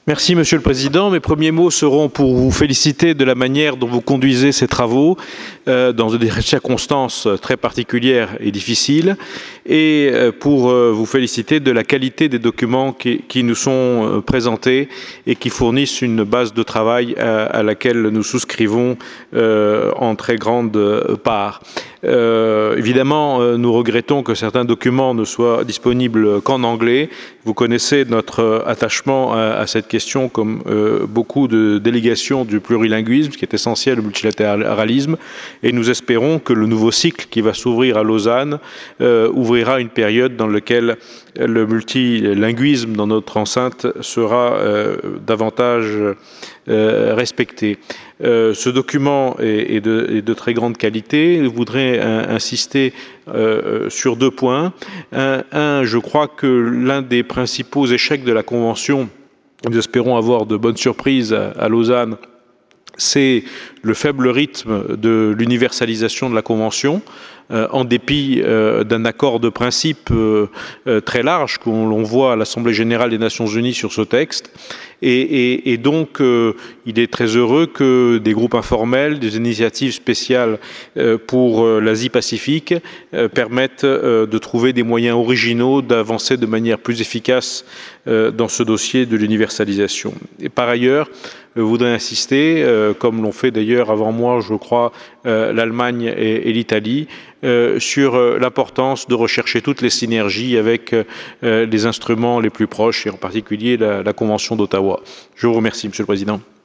Merci, Monsieur le Président. Mes premiers mots seront pour vous féliciter de la manière dont vous conduisez ces travaux dans des circonstances très particulières et difficiles, et pour vous féliciter de la qualité des documents qui nous sont présentés et qui fournissent une base de travail à laquelle nous souscrivons en très grande part. Évidemment, nous regrettons que certains documents ne soient disponibles qu'en anglais. Vous connaissez notre attachement à cette question, comme beaucoup de délégations du plurilinguisme, qui est essentiel au multilatéralisme, et nous espérons que le nouveau cycle qui va s'ouvrir à Lausanne ouvrira une période dans laquelle le multilinguisme dans notre enceinte sera davantage respecté. Ce document est de très grande qualité. Je voudrais insister sur deux points. Je crois que l'un des principaux échecs de la Convention, nous espérons avoir de bonnes surprises à Lausanne, c'est le faible rythme de l'universalisation de la Convention, en dépit d'un accord de principe très large que l'on voit à l'Assemblée générale des Nations unies sur ce texte. Et donc, il est très heureux que des groupes informels, des initiatives spéciales pour l'Asie-Pacifique permettent de trouver des moyens originaux d'avancer de manière plus efficace dans ce dossier de l'universalisation. Et par ailleurs, je voudrais insister, comme l'ont fait d'ailleurs avant moi, je crois, l'Allemagne et l'Italie, sur l'importance de rechercher toutes les synergies avec les instruments les plus proches, et en particulier la Convention d'Ottawa. Je vous remercie, Monsieur le Président.